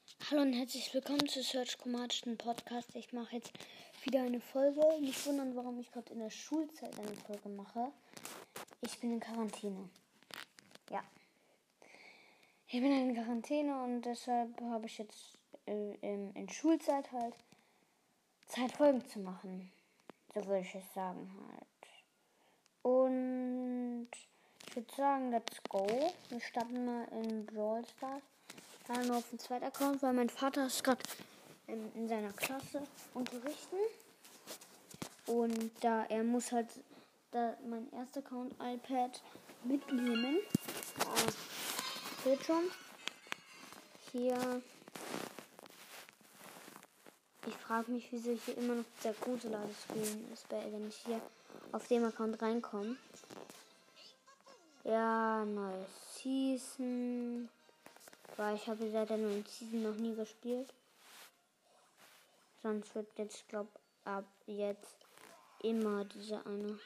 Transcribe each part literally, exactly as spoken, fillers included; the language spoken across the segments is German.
Hallo und herzlich willkommen zu Search Chromatischen Podcast. Ich mache jetzt wieder eine Folge. Nicht wundern, warum ich gerade in der Schulzeit eine Folge mache. Ich bin in Quarantäne. Ja. Ich bin in Quarantäne und deshalb habe ich jetzt äh, in, in Schulzeit halt Zeit, Folgen zu machen. So würde ich es sagen halt. Und ich würde sagen, let's go. Wir starten mal in Brawl Stars. Ja, nur auf dem zweiten Account, weil mein Vater ist gerade in, in seiner Klasse unterrichten. Und da er muss halt da mein erster Account iPad mitnehmen. Ah, seht schon. Hier. Ich frage mich, wieso hier immer noch der gute Ladescreen ist, wenn ich hier auf dem Account reinkomme. Ja, neue Season. Weil ich habe seit der neuen Season noch nie gespielt. Sonst wird jetzt, glaube ich, ab jetzt immer diese eine.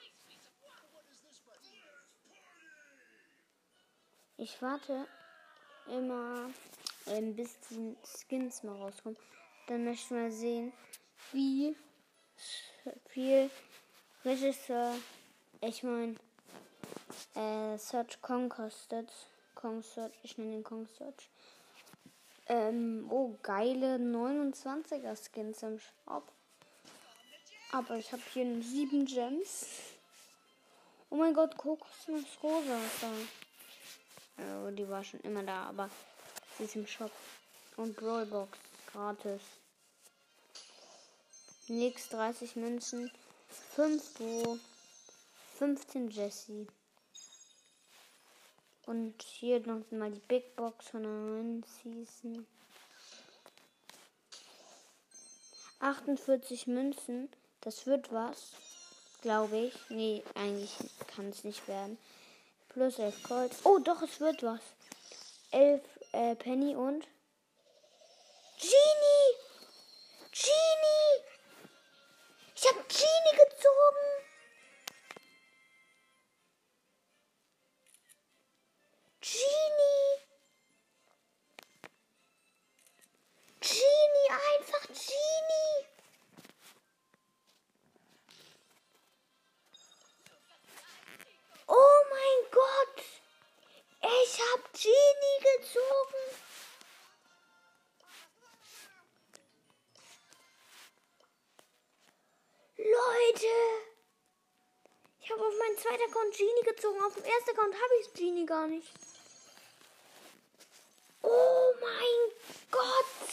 Ich warte immer, ähm, bis die Skins mal rauskommen. Dann möchte ich mal sehen, wie viel Regisseur, ich meine, äh, Search Kong kostet. Kong Search, ich nenne den Kong Search. Ähm, oh, geile neunundzwanziger Skins im Shop. Aber ich habe hier nur sieben Gems. Oh mein Gott, Kokosnuss Rosa ist da. Oh, die war schon immer da, aber sie ist im Shop. Und Brawlbox gratis. Nix dreißig Münzen. fünf Bo. fünfzehn Jessie. Und hier noch mal die Big Box von der neuen Season. achtundvierzig Münzen. Das wird was. Glaube ich. Nee, eigentlich kann es nicht werden. Plus elf Gold. Oh, doch, es wird was. elf äh, Penny und Genie! Genie! Ich habe Genie gezogen! Genie! Genie, einfach Genie! Oh mein Gott! Ich habe Genie gezogen! Leute! Ich habe auf meinen zweiten Account Genie gezogen. Auf dem ersten Account habe ich Genie gar nicht. Oh mein Gott!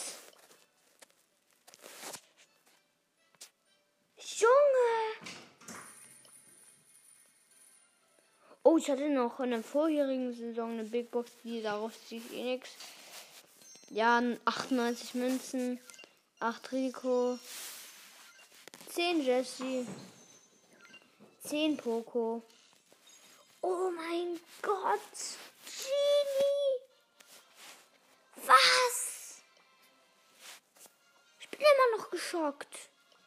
Junge! Oh, ich hatte noch in der vorherigen Saison eine Big Box, die darauf ziehe ich eh nichts. Ja, achtundneunzig Münzen, acht Rico, zehn Jessie, zehn Poco. Oh mein Gott! Genie! Was? Ich bin immer noch geschockt.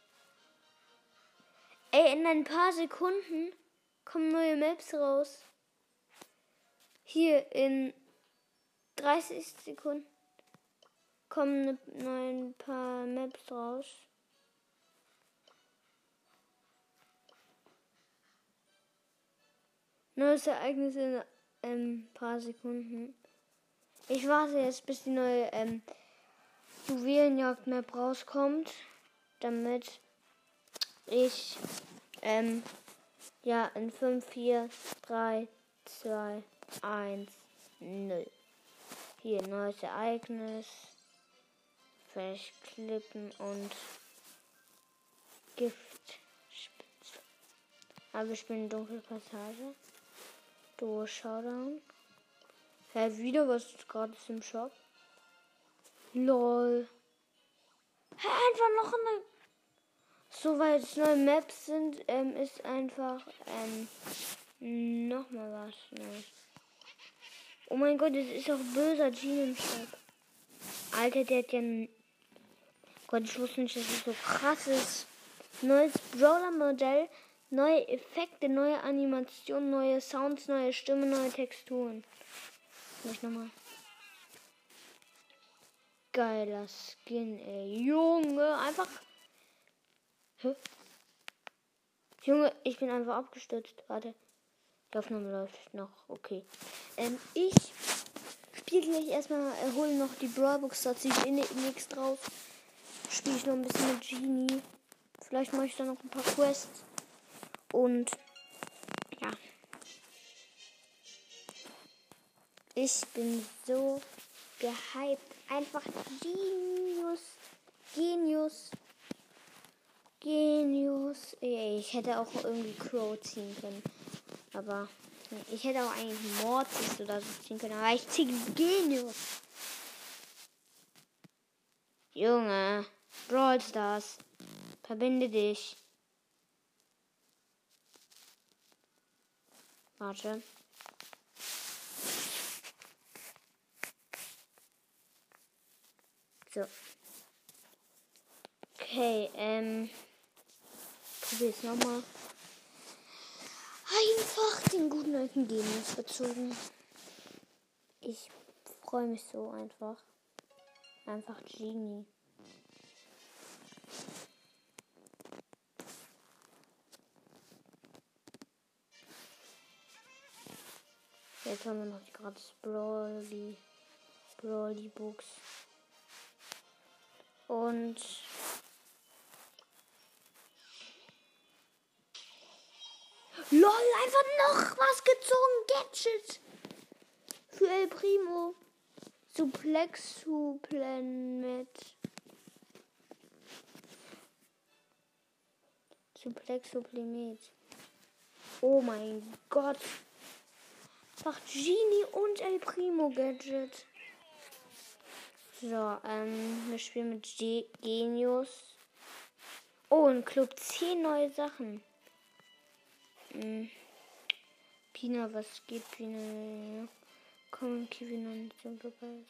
Ey, in ein paar Sekunden kommen neue Maps raus. Hier in dreißig Sekunden kommen ein paar Maps raus. Neues Ereignis in ein ähm, paar Sekunden. Ich warte jetzt, bis die neue ähm, Juwelenjagd-Map rauskommt, damit ich ähm, ja in fünf, vier, drei, zwei, eins, null. Hier neues Ereignis. Fleischklippen und Giftspitze. Aber ich bin in dunkle Passage. Duo Showdown. Hä, wieder was ist gratis im Shop? Lol. Hä, einfach noch eine. So, weil es neue Maps sind, ähm, ist einfach ähm, nochmal was Neues. Oh mein Gott, es ist auch böser Genie im Shop. Alter, der hat ja ein. Gott, ich wusste nicht, dass es so krass ist. Neues Brawler-Modell, neue Effekte, neue Animationen, neue Sounds, neue Stimmen, neue Texturen. Nicht nochmal. geiler Skin, ey. Junge, einfach. Hä? Junge, ich bin einfach abgestürzt. Warte. Die Aufnahme läuft noch. Okay. Ähm, ich spiele gleich erstmal, äh, hole noch die Brawlbox, da ziehe ich eh nichts drauf. Spiele ich noch ein bisschen mit Genie. Vielleicht mache ich dann noch ein paar Quests. Und ja. Ich bin so gehypt. Einfach Genius. Genius. Genius. Ey, ich hätte auch irgendwie Crow ziehen können. Aber ich hätte auch eigentlich Mortis oder so ziehen können. Aber ich ziehe Genius. Junge. Brawl Stars. Verbinde dich. Warte. So. Okay, ähm. Probier's nochmal. Einfach den guten alten Genius bezogen. Ich freue mich so einfach. Einfach Genie. Jetzt haben wir noch die gratis Brawly, Brawly Books. Und LOL, einfach noch was gezogen. Gadget. Für El Primo. Suplex Suplen mit. Suplex Supplement. Oh mein Gott. Macht Genie und El Primo Gadget. So, ähm, wir spielen mit G Genius. Oh, ein Club zehn neue Sachen. Hm. Pina, was geht, Pina? Komm, Kiwi noch nicht so dabei.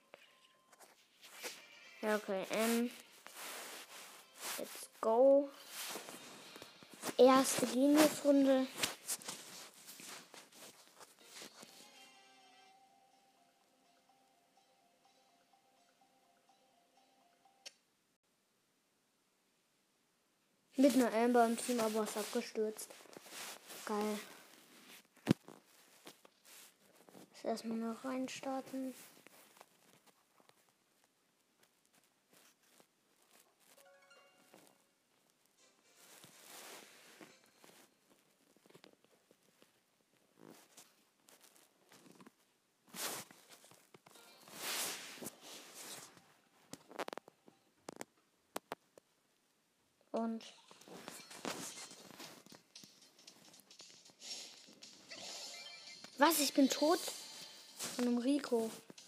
Ja, okay, ähm. Let's go. Erste Genius-Runde. Mit einer Amber im Team, aber ist abgestürzt. Geil. Jetzt erstmal noch reinstarten. Und was? Ich bin tot? Von einem Rico.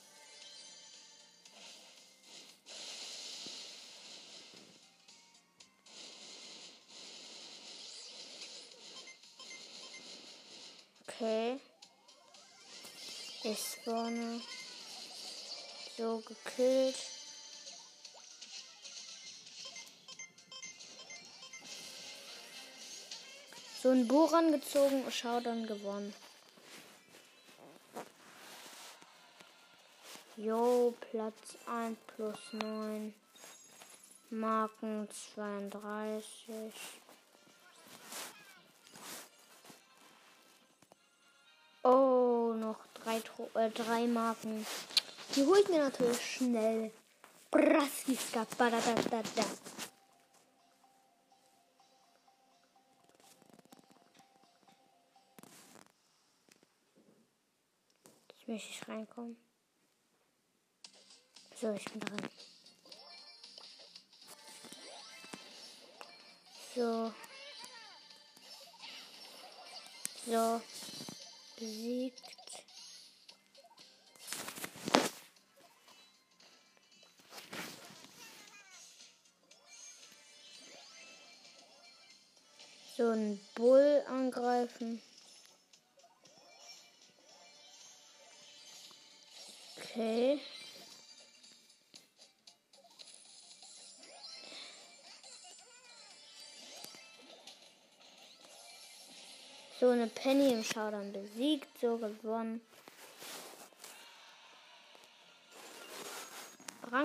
Okay. Ich spawne. So gekillt. So ein Bo rangezogen. Schau, dann gewonnen. Jo, Platz eins plus neun. Marken zweiunddreißig. Oh, noch drei, äh, drei Marken. Die hole ich mir natürlich schnell. Braskiska, badadadada. Jetzt möchte ich reinkommen. So, ich bin drin. So. So. Besiegt. So ein Bull angreifen. Okay. So eine Penny im Showdown besiegt, so gewonnen.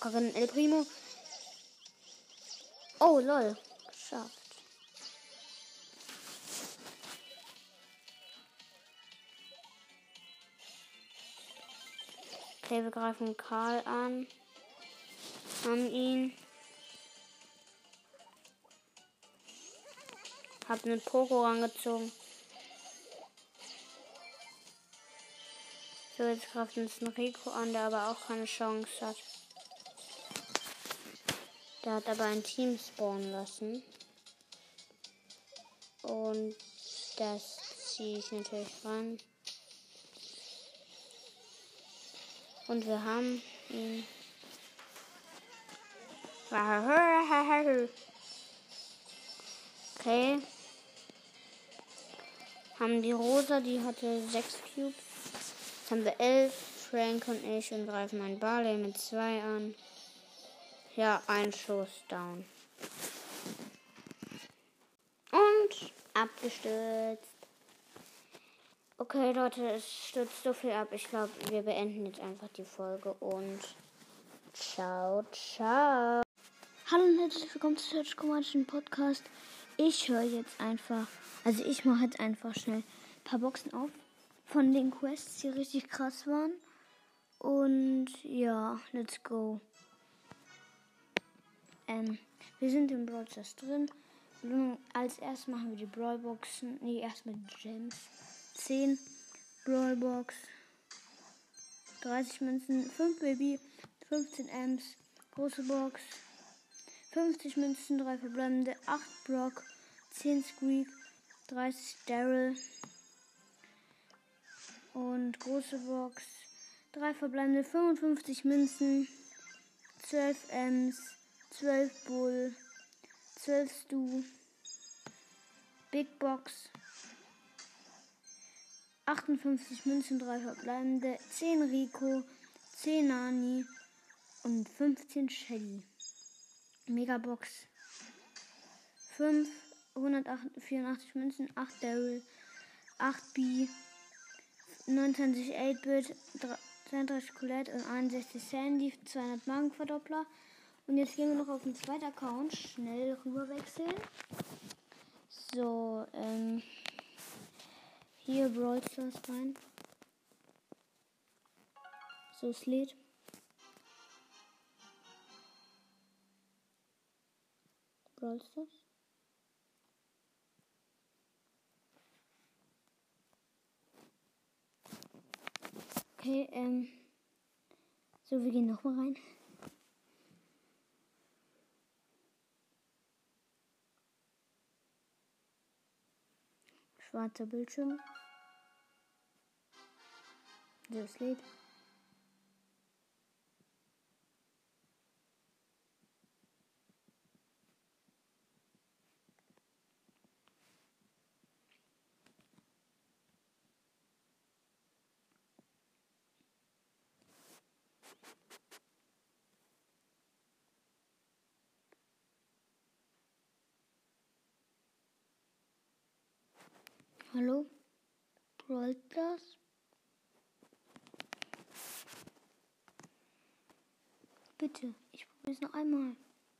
abkacken. El Primo. Oh, lol. Geschafft. Okay, wir greifen Karl an. Haben ihn. Hab einen Poco rangezogen. So, jetzt greift uns ein Rico an, der aber auch keine Chance hat. Der hat aber ein Team spawnen lassen. Und das ziehe ich natürlich ran. Und wir haben ihn. Okay. Haben die Rosa, die hatte sechs Cubes. Jetzt haben wir elf. Frank und ich und greifen einen Barley mit zwei an. Ja, ein Schuss down. Und abgestürzt. Okay, Leute, es stürzt so viel ab. Ich glaube, wir beenden jetzt einfach die Folge und ciao, ciao. Hallo und herzlich willkommen zu Search Command Podcast. Ich höre jetzt einfach, also ich mache jetzt einfach schnell ein paar Boxen auf von den Quests, die richtig krass waren. Und ja, let's go. Ähm, wir sind im Brawl Stars drin. Als erstes machen wir die Brawlboxen. Nee, erstmal die Gems. zehn Brawlbox. dreißig Münzen. fünf Baby. fünfzehn Ems. Große Box. fünfzig Münzen. drei verbleibende. acht Brock. zehn Squeak. dreißig Daryl. Und große Box. drei verbleibende. fünfundfünfzig Münzen. zwölf Ems. zwölf Bull. zwölf Stu. Big Box. achtundfünfzig Münzen, drei verbleibende. zehn Rico. zehn Nani. Und fünfzehn Shelly. Megabox. fünf. hundertvierundachtzig Münzen. acht Daryl. acht B. neunundzwanzig acht-Bit. zweiunddreißig Colette und einundsechzig Sandy. zweihundert Magenverdoppler. Und jetzt gehen wir noch auf den zweiten Account. Schnell rüber wechseln. So, ähm. Hier Brawl Stars rein. So, es lädt. Brawl Stars. Okay, ähm. So, wir gehen nochmal rein. Schwarzer Bildschirm. So, es lädt. Hallo? Brawl Stars? Bitte, ich probiere es noch einmal.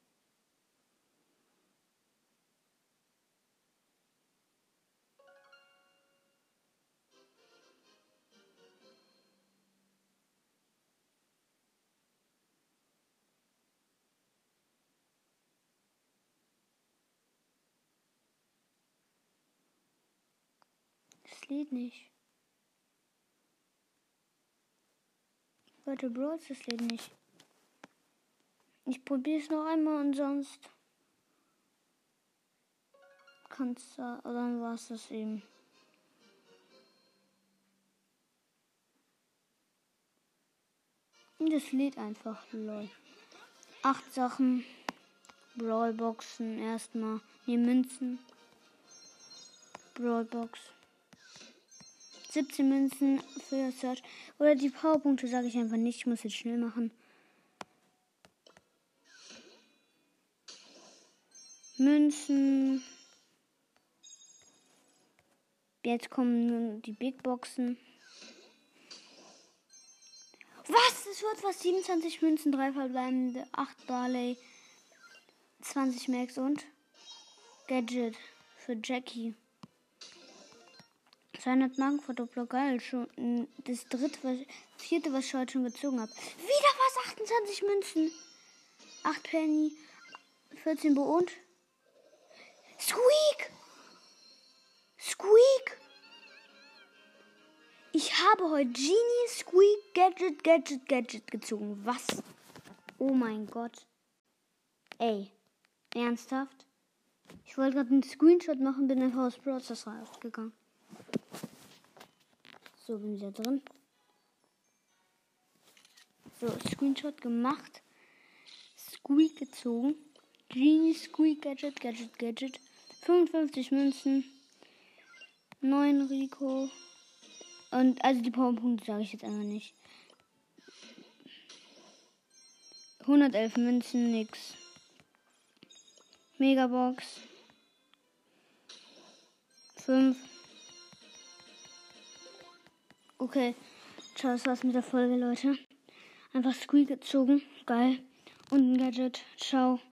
Es lädt nicht. Leute, Brawl Stars lädt nicht. Ich probiere es noch einmal und sonst kannst du, oder dann war es das eben. Und das lädt einfach, lol. Acht Sachen. Brawlboxen erstmal. Ne, Münzen. Brawlbox. siebzehn Münzen für Search. Oder die Powerpunkte sage ich einfach nicht. Ich muss jetzt schnell machen. Münzen. Jetzt kommen nun die Big Boxen. Was? es wird was. siebenundzwanzig Münzen, drei verbleibende, acht Barley, zwanzig Max und Gadget für Jackie. zweihundert Marken Verdoppler, geil. Schon das dritte, was, vierte, was ich heute schon gezogen habe. Wieder was, achtundzwanzig Münzen. acht Penny, vierzehn Bo und Squeak! Squeak! Ich habe heute Genie, Squeak, Gadget, Gadget, Gadget gezogen. Was? Oh mein Gott. Ey, ernsthaft? Ich wollte gerade einen Screenshot machen, bin einfach aus Brawl Stars rausgegangen. So, bin wieder drin. So, Screenshot gemacht. Squeak gezogen. Genie, Squeak, Gadget, Gadget, Gadget. fünfundfünfzig Münzen. neun Rico. Und also die Powerpunkte sage ich jetzt einfach nicht. hundertelf Münzen, nix. Megabox. fünf. Okay. Ciao, das war's mit der Folge, Leute. Einfach Squeak gezogen. Geil. Und ein Gadget. Ciao.